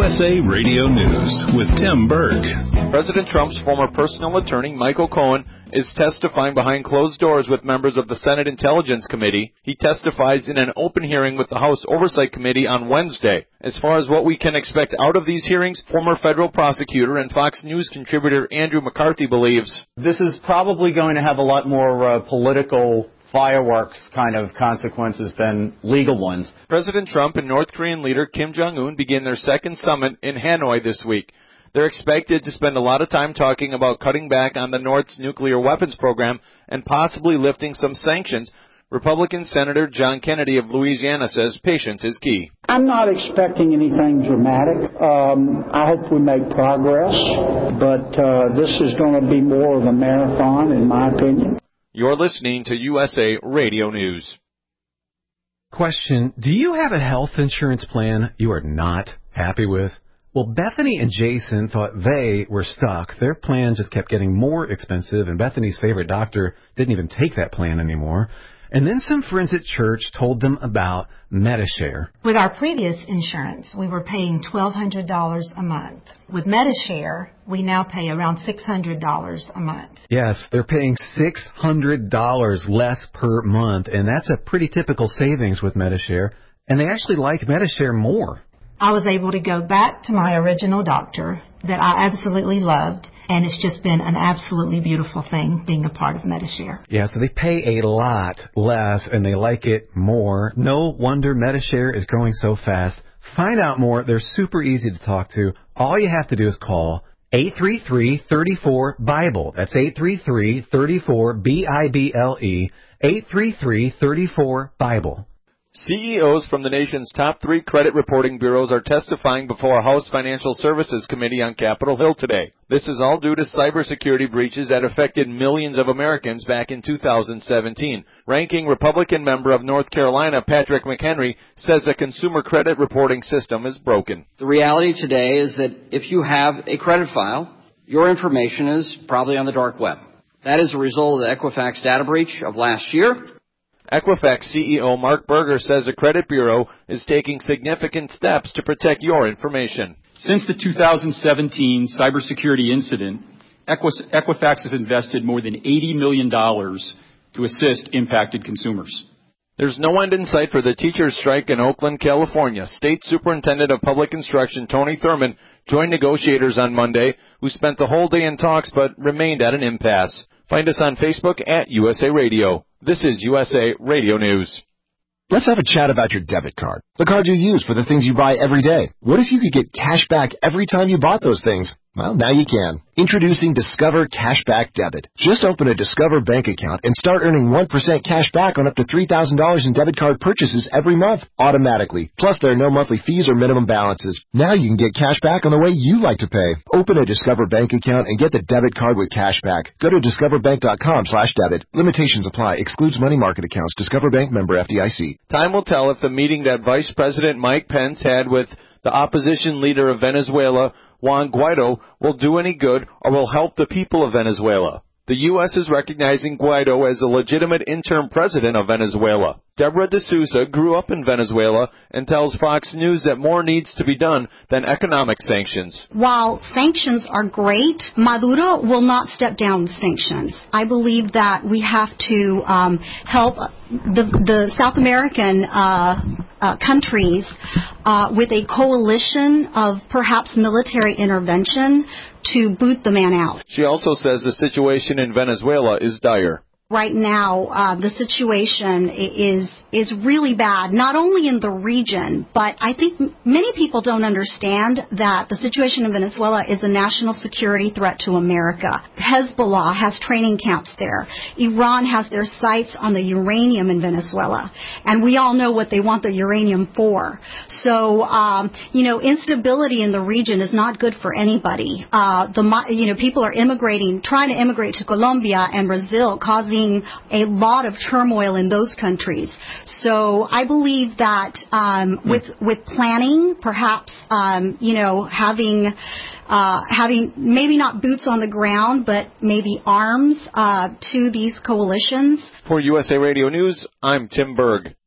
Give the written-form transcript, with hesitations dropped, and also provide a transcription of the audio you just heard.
USA Radio News with Tim Berg. President Trump's former personal attorney, Michael Cohen, is testifying behind closed doors with members of the Senate Intelligence Committee. He testifies in an open hearing with the House Oversight Committee on Wednesday. As far as what we can expect out of these hearings, former federal prosecutor and Fox News contributor Andrew McCarthy believes this is probably going to have a lot more political fireworks kind of consequences than legal ones. President Trump and North Korean leader Kim Jong-un begin their second summit in Hanoi this week. They're expected to spend a lot of time talking about cutting back on the North's nuclear weapons program and possibly lifting some sanctions. Republican Senator John Kennedy of Louisiana says patience is key. I'm not expecting anything dramatic. I hope we make progress, but this is going to be more of a marathon, in my opinion. You're listening to USA Radio News. Question, do you have a health insurance plan you are not happy with? Well, Bethany and Jason thought they were stuck. Their plan just kept getting more expensive, and Bethany's favorite doctor didn't even take that plan anymore. And then some friends at church told them about Medi-Share. With our previous insurance, we were paying $1,200 a month. With Medi-Share, we now pay around $600 a month. Yes, they're paying $600 less per month, and that's a pretty typical savings with Medi-Share. And they actually like Medi-Share more. I was able to go back to my original doctor that I absolutely loved, and it's just been an absolutely beautiful thing being a part of Medi-Share. Yeah, so they pay a lot less, and they like it more. No wonder Medi-Share is growing so fast. Find out more. They're super easy to talk to. All you have to do is call 833-34-BIBLE. That's 833-34-BIBLE, 833-34-BIBLE. CEOs from the nation's top 3 credit reporting bureaus are testifying before a House Financial Services Committee on Capitol Hill today. This is all due to cybersecurity breaches that affected millions of Americans back in 2017. Ranking Republican member of North Carolina, Patrick McHenry, says the consumer credit reporting system is broken. The reality today is that if you have a credit file, your information is probably on the dark web. That is a result of the Equifax data breach of last year. Equifax CEO Mark Berger says the credit bureau is taking significant steps to protect your information. Since the 2017 cybersecurity incident, Equifax has invested more than $80 million to assist impacted consumers. There's no end in sight for the teachers' strike in Oakland, California. State Superintendent of Public Instruction Tony Thurmond joined negotiators on Monday, who spent the whole day in talks but remained at an impasse. Find us on Facebook at USA Radio. This is USA Radio News. Let's have a chat about your debit card, the card you use for the things you buy every day. What if you could get cash back every time you bought those things? Well, now you can. Introducing Discover Cashback Debit. Just open a Discover bank account and start earning 1% cash back on up to $3,000 in debit card purchases every month, automatically. Plus, there are no monthly fees or minimum balances. Now you can get cash back on the way you like to pay. Open a Discover bank account and get the debit card with cash back. Go to discoverbank.com/debit. Limitations apply. Excludes money market accounts. Discover Bank, member FDIC. Time will tell if the meeting that Vice President Mike Pence had with the opposition leader of Venezuela, Juan Guaido, will do any good or will help the people of Venezuela. The U.S. is recognizing Guaido as a legitimate interim president of Venezuela. Deborah D'Souza grew up in Venezuela and tells Fox News that more needs to be done than economic sanctions. While sanctions are great, Maduro will not step down with sanctions. I believe that we have to help the South American countries with a coalition of perhaps military intervention to boot the man out. She also says the situation in Venezuela is dire. Right now, the situation is really bad, not only in the region, but I think many people don't understand that the situation in Venezuela is a national security threat to America. Hezbollah has training camps there. Iran has their sights on the uranium in Venezuela, and we all know what they want the uranium for. So, instability in the region is not good for anybody. People are trying to immigrate to Colombia and Brazil, causing a lot of turmoil in those countries. So I believe that with planning, perhaps having maybe not boots on the ground, but maybe arms to these coalitions. For USA Radio News, I'm Tim Berg.